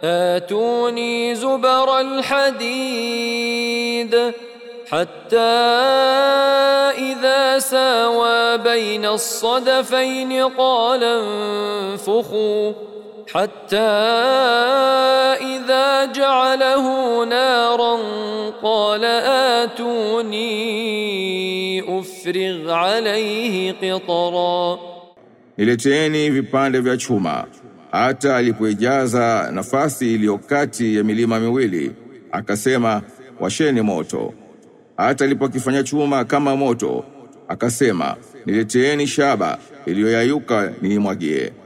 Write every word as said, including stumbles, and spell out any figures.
آتوني زبر الحديد حتى إذا ساوى بين الصدفين قال انفخوا حتى إذا جعله نارا قال آتوني أفرغ عليه قطرا. Nileteeni vipande vya chuma hata alipoijaza nafasi iliyo kati ya milima miwili akasema washeni moto. Hata alipokifanya chuma kama moto akasema nileteeni shaba iliyoyayuka niimwagie.